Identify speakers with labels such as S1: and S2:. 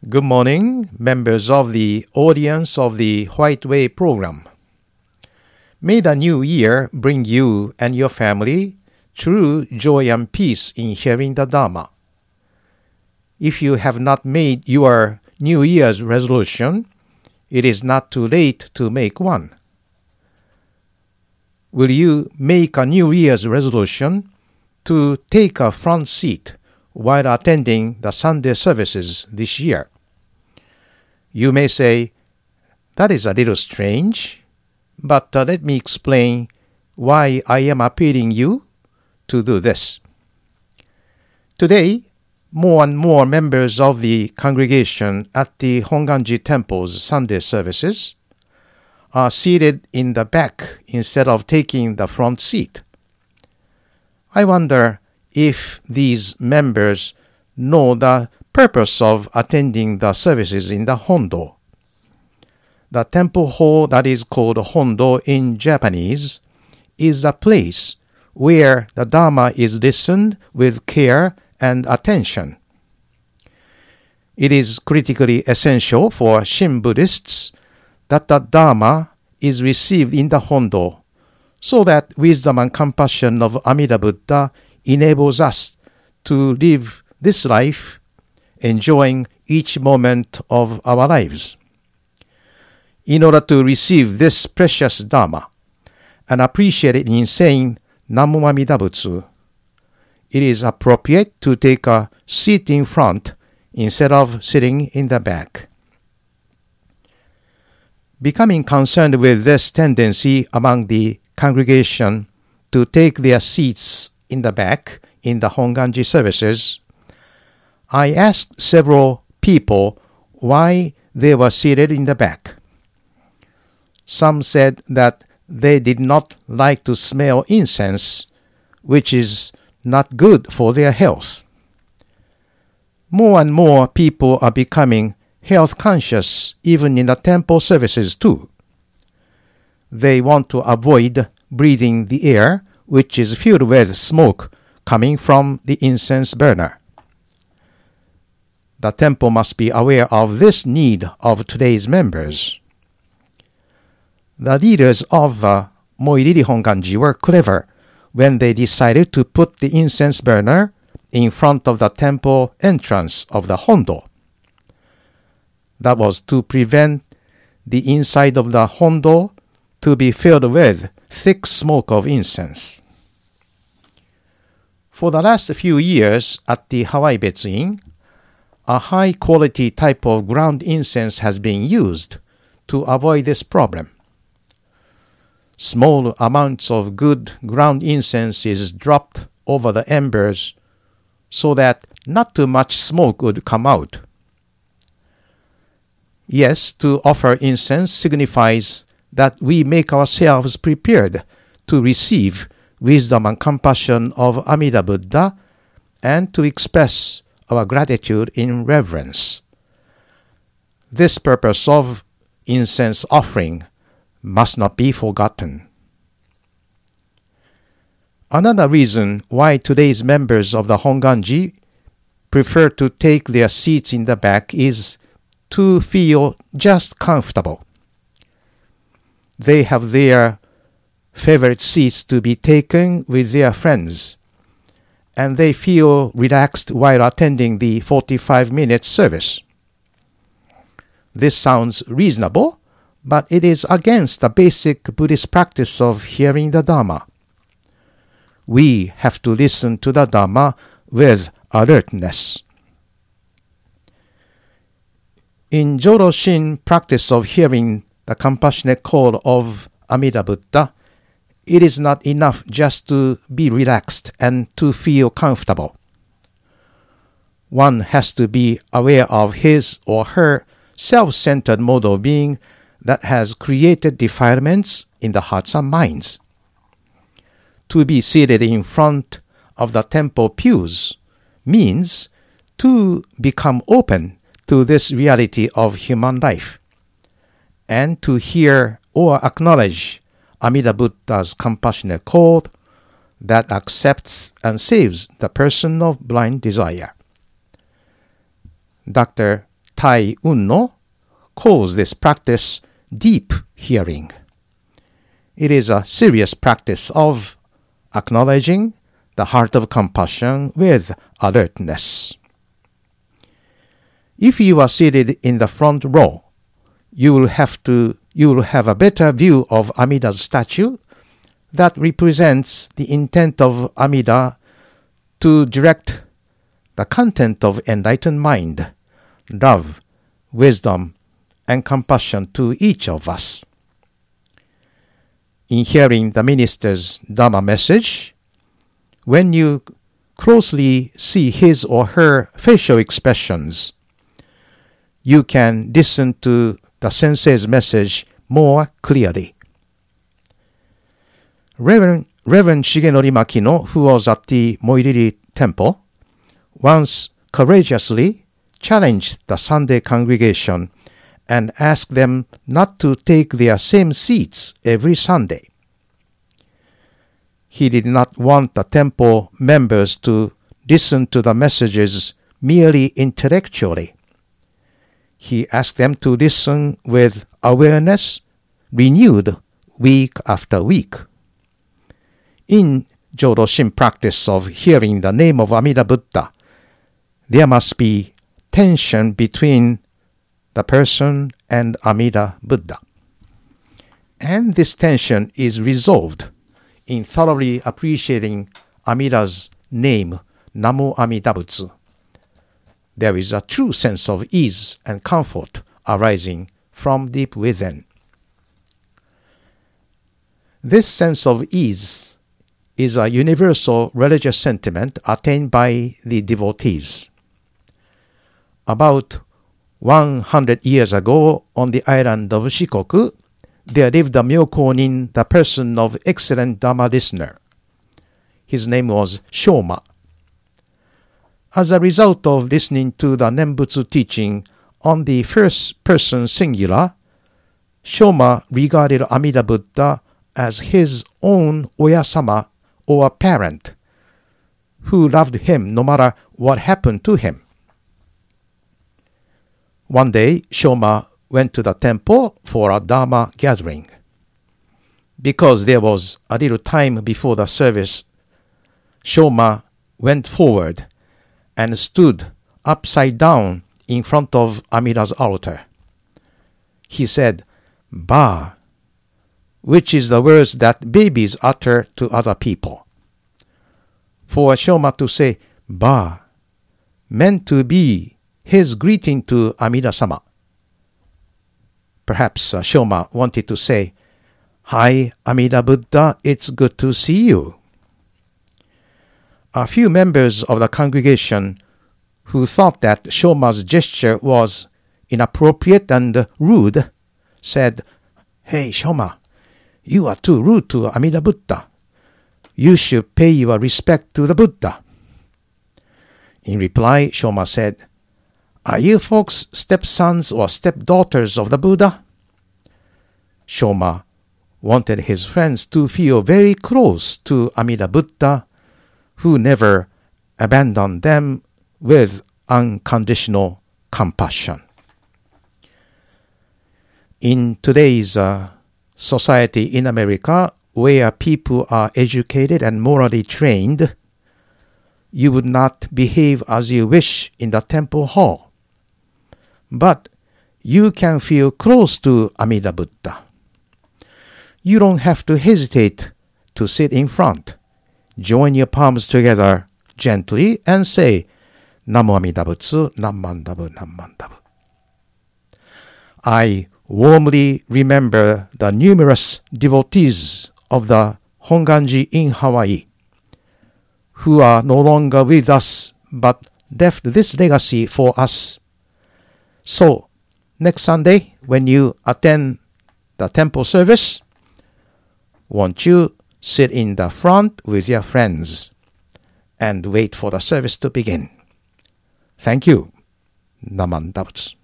S1: Good morning, members of the audience of the White Way program. May the new year bring you and your family true joy and peace in hearing the Dharma. If you have not made your New Year's resolution, it is not too late to make one. Will you make a New Year's resolution to take a front seat while attending the Sunday services this year? You may say, that is a little strange, but let me explain why I am appealing you to do this. Today, more and more members of the congregation at the Honganji Temple's Sunday services are seated in the back instead of taking the front seat. I wonder if these members know the purpose of attending the services in the Hondo. The temple hall that is called Hondo in Japanese is a place where the Dharma is listened with care and attention. It is critically essential for Shin Buddhists that the Dharma is received in the Hondo so that wisdom and compassion of Amida Buddha enables us to live this life enjoying each moment of our lives. In order to receive this precious Dharma and appreciate it in saying Namo Amida Butsu, it is appropriate to take a seat in front instead of sitting in the back. Becoming concerned with this tendency among the congregation to take their seats in the back in the Honganji services, I asked several people why they were seated in the back. Some said that they did not like to smell incense, which is not good for their health. More and more people are becoming health conscious even in the temple services too. They want to avoid breathing the air which is filled with smoke coming from the incense burner. The temple must be aware of this need of today's members. The leaders of Moiriri Honganji were clever when they decided to put the incense burner in front of the temple entrance of the Hondo. That was to prevent the inside of the Hondo to be filled with thick smoke of incense. For the last few years at the Hawaii Betsu-in, a high-quality type of ground incense has been used to avoid this problem. Small amounts of good ground incense is dropped over the embers so that not too much smoke would come out. Yes, to offer incense signifies that we make ourselves prepared to receive wisdom and compassion of Amida Buddha and to express our gratitude in reverence. This purpose of incense offering must not be forgotten. Another reason why today's members of the Honganji prefer to take their seats in the back is to feel just comfortable. They have their favorite seats to be taken with their friends, and they feel relaxed while attending the 45-minute service. This sounds reasonable, but it is against the basic Buddhist practice of hearing the Dharma. We have to listen to the Dharma with alertness. In Jōroshin practice of hearing the compassionate call of Amida Buddha, it is not enough just to be relaxed and to feel comfortable. One has to be aware of his or her self-centered mode of being that has created defilements in the hearts and minds. To be seated in front of the temple pews means to become open to this reality of human life and to hear or acknowledge Amida Buddha's compassionate call that accepts and saves the person of blind desire. Dr. Tai Unno calls this practice deep hearing. It is a serious practice of acknowledging the heart of compassion with alertness. If you are seated in the front row, you will have a better view of Amida's statue that represents the intent of Amida to direct the content of enlightened mind, love, wisdom, and compassion to each of us. In hearing the minister's Dhamma message, when you closely see his or her facial expressions, you can listen to the sensei's message more clearly. Reverend Shigenori Makino, who was at the Moiriri temple, once courageously challenged the Sunday congregation and asked them not to take their same seats every Sunday. He did not want the temple members to listen to the messages merely intellectually. He asked them to listen with awareness renewed week after week. In Jodoshin practice of hearing the name of Amida Buddha, there must be tension between the person and Amida Buddha. And this tension is resolved in thoroughly appreciating Amida's name, Namo Amida Butsu. There is a true sense of ease and comfort arising from deep within. This sense of ease is a universal religious sentiment attained by the devotees. About 100 years ago, on the island of Shikoku, there lived a Myokonin, the person of excellent Dhamma listener. His name was Shoma. As a result of listening to the Nembutsu teaching on the first person singular, Shoma regarded Amida Buddha as his own Oyasama or parent, who loved him no matter what happened to him. One day, Shoma went to the temple for a Dharma gathering. Because there was a little time before the service, Shoma went forward and stood upside down in front of Amida's altar. He said, "Ba," which is the words that babies utter to other people. For Shoma to say "Ba" meant to be his greeting to Amida-sama. Perhaps Shoma wanted to say, "Hi, Amida Buddha, it's good to see you." A few members of the congregation who thought that Shoma's gesture was inappropriate and rude said, "Hey, Shoma, you are too rude to Amida Buddha. You should pay your respect to the Buddha." In reply, Shoma said, "Are you folks stepsons or stepdaughters of the Buddha?" Shoma wanted his friends to feel very close to Amida Buddha, who never abandoned them with unconditional compassion. In today's society in America, where people are educated and morally trained, you would not behave as you wish in the temple hall. But you can feel close to Amida Buddha. You don't have to hesitate to sit in front. Join your palms together gently and say, "Namo Amida Butsu, Nammandabu, Nammandabu." I warmly remember the numerous devotees of the Honganji in Hawaii who are no longer with us but left this legacy for us. So, next Sunday, when you attend the temple service, won't you sit in the front with your friends and wait for the service to begin? Thank you. Namandabutsu.